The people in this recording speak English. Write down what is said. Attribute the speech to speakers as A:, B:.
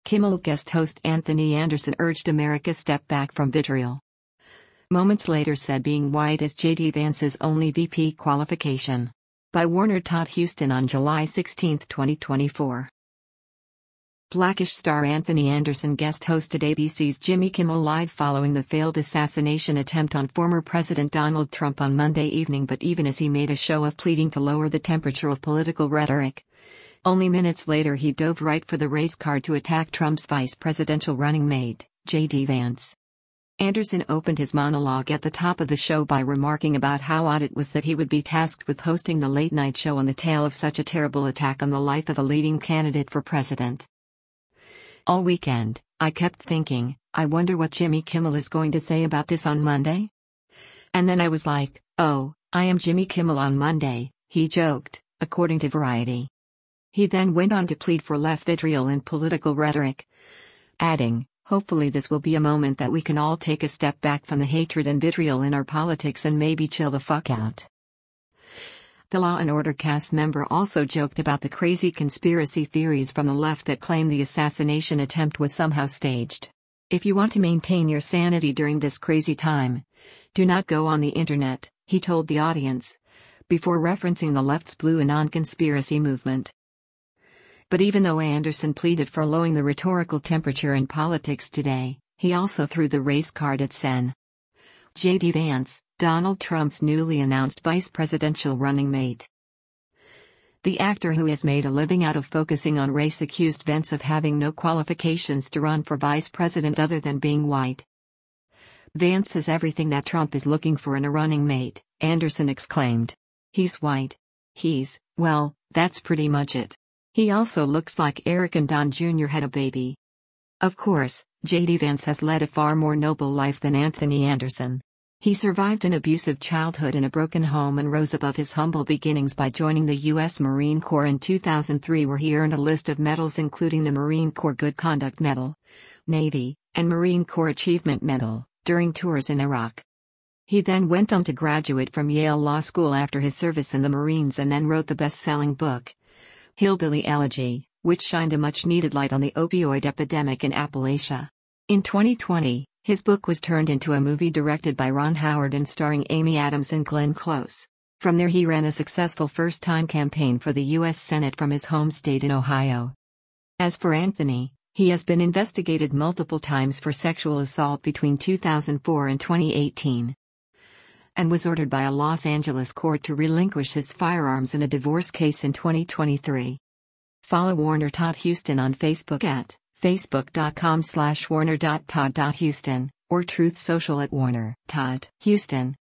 A: Kimmel guest host Anthony Anderson urged America step back from vitriol. Moments later said being white is J.D. Vance's only VP qualification. By Warner Todd Huston on July 16, 2024. Blackish star Anthony Anderson guest hosted ABC's Jimmy Kimmel Live following the failed assassination attempt on former President Donald Trump on Monday evening, but even as he made a show of pleading to lower the temperature of political rhetoric, only minutes later he dove right for the race card to attack Trump's vice presidential running mate, J.D. Vance. Anderson opened his monologue at the top of the show by remarking about how odd it was that he would be tasked with hosting the late-night show on the tail of such a terrible attack on the life of a leading candidate for president. All weekend, I kept thinking, I wonder what Jimmy Kimmel is going to say about this on Monday? And then I was like, oh, I am Jimmy Kimmel on Monday, he joked, according to Variety. He then went on to plead for less vitriol in political rhetoric, adding, hopefully this will be a moment that we can all take a step back from the hatred and vitriol in our politics and maybe chill the fuck out. The Law & Order cast member also joked about the crazy conspiracy theories from the left that claim the assassination attempt was somehow staged. If you want to maintain your sanity during this crazy time, do not go on the internet, he told the audience, before referencing the left's Blue Anon conspiracy movement. But even though Anderson pleaded for lowering the rhetorical temperature in politics today, he also threw the race card at Sen. J.D. Vance, Donald Trump's newly announced vice presidential running mate. The actor who has made a living out of focusing on race accused Vance of having no qualifications to run for vice president other than being white. Vance has everything that Trump is looking for in a running mate, Anderson exclaimed. He's white. Well, that's pretty much it. He also looks like Eric and Don Jr. had a baby. Of course, J.D. Vance has led a far more noble life than Anthony Anderson. He survived an abusive childhood in a broken home and rose above his humble beginnings by joining the U.S. Marine Corps in 2003, where he earned a list of medals including the Marine Corps Good Conduct Medal, Navy, and Marine Corps Achievement Medal, during tours in Iraq. He then went on to graduate from Yale Law School after his service in the Marines and then wrote the best-selling book, Hillbilly Elegy, which shined a much-needed light on the opioid epidemic in Appalachia. In 2020, his book was turned into a movie directed by Ron Howard and starring Amy Adams and Glenn Close. From there he ran a successful first-time campaign for the U.S. Senate from his home state in Ohio. As for Anthony, he has been investigated multiple times for sexual assault between 2004 and 2018. And was ordered by a Los Angeles court to relinquish his firearms in a divorce case in 2023. Follow Warner Todd Huston on Facebook at facebook.com/warner.todd.huston or Truth Social at Warner Todd Huston.